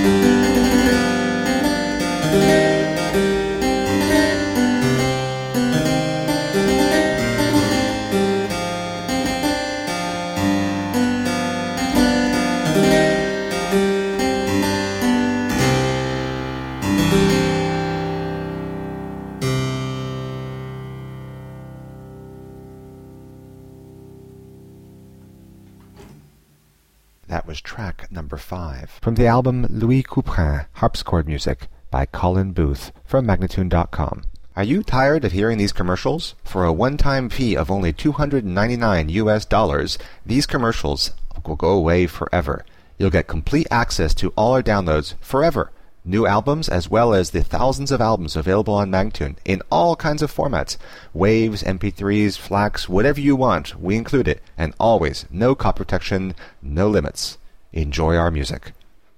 That was track number 5 from the album Louis Couperin, Harpsichord Music by Colin Booth from Magnatune.com. Are you tired of hearing these commercials? For a one-time fee of only $299, these commercials will go away forever. You'll get complete access to all our downloads forever. New albums as well as the thousands of albums available on Magnatune in all kinds of formats. Waves, MP3s, FLACs, whatever you want, we include it. And always, no copy protection, no limits. Enjoy our music.